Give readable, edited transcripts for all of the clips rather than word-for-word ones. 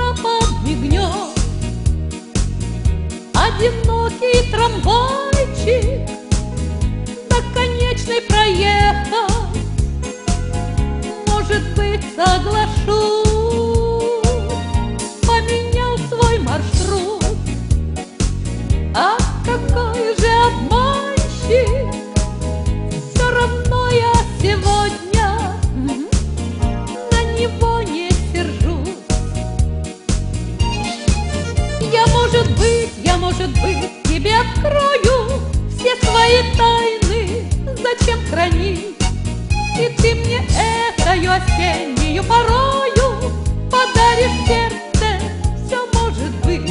когда подмигнет одинокий трамвайчик, до конечной проехать, может быть, соглашусь. Поменял свой маршрут, а какой же обманщик! Все равно я сегодня на него не сержусь. Я, может быть, тебе открою все свои тайны, зачем хранить? И ты мне этою осеннюю порою подаришь сердце, все может быть.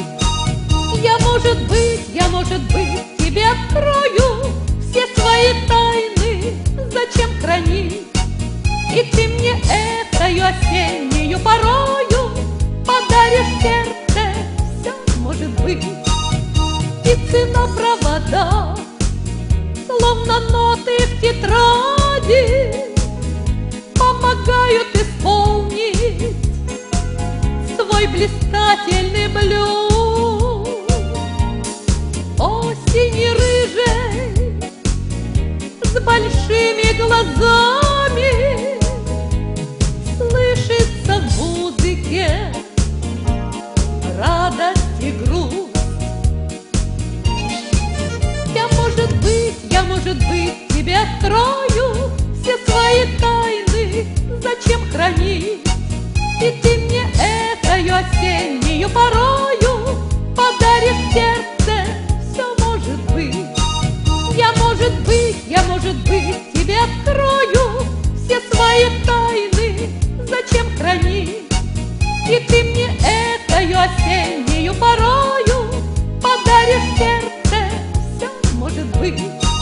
Я, может быть, тебе открою все свои тайны, зачем хранить? И ты мне этою осеннюю порою подаришь сердце, все может быть. Птицы на проводах, словно ноты в тетради, помогают исполнить свой блистательный блюз. Осени рыжей с большими глазами слышится в музыке радость и грусть. Я, может быть, тебе открою все свои тайны, зачем хранить? И ты мне этою осеннюю порою подаришь сердце, все может быть. Я, может быть, тебе открою все свои тайны, зачем хранить? И ты мне этою осеннюю порою подаришь сердце, все может быть.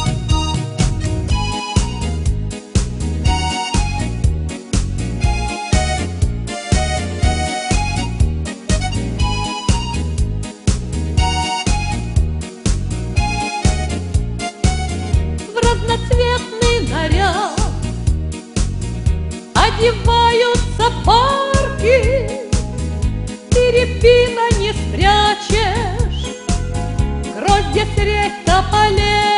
Разноцветный наряд одеваются парки, перепина не спрячешь, гроздья средь тополей.